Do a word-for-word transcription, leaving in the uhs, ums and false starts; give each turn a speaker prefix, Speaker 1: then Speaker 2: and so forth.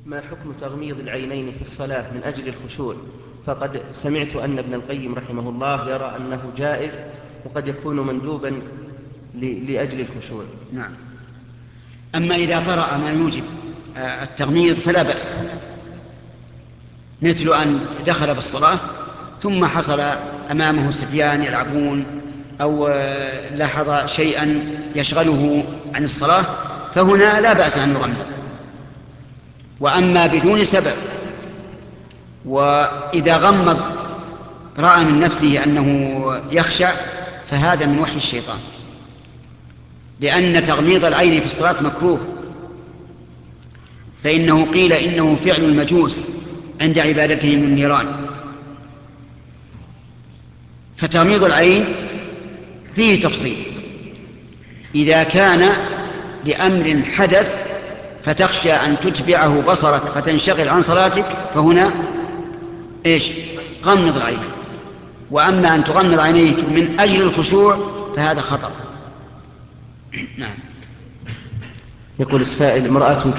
Speaker 1: ما حكم تغميض العينين في الصلاة من أجل الخشوع؟ فقد سمعت أن ابن القيم رحمه الله يرى أنه جائز وقد يكون مندوبا لأجل الخشوع.
Speaker 2: نعم. أما إذا طرأ ما يوجب التغميض فلا بأس، مثل أن دخل بالصلاة ثم حصل أمامه صبيان يلعبون أو لاحظ شيئا يشغله عن الصلاة، فهنا لا بأس أن يغمض. وأما بدون سبب وإذا غمض رأى من نفسه أنه يخشع فهذا من وحي الشيطان، لأن تغميض العين في الصلاة مكروه، فإنه قيل إنه فعل المجوس عند عبادتهم النيران. فتغميض العين فيه تفصيل، إذا كان لأمر حدث فتخشى أن تتبعه بصرك فتنشغل عن صلاتك فهنا إيش؟ غمض العين. وأما أن تغمض عينيك من أجل الخشوع فهذا خطأ. نعم.
Speaker 1: يقول السائل: امرأة